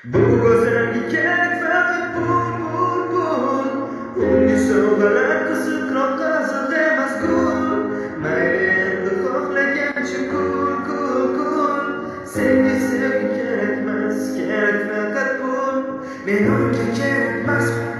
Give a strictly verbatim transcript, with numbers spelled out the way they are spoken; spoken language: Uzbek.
Bu go'zalga kerak faqat pul, pul, pul. Unga sovg'alar qiziqroq qizil emas gul. Mayli endi xohlagancha kul, kul, kul. Senga sevgi kerakmas, kerak faqat pul. Men unga kerakmas.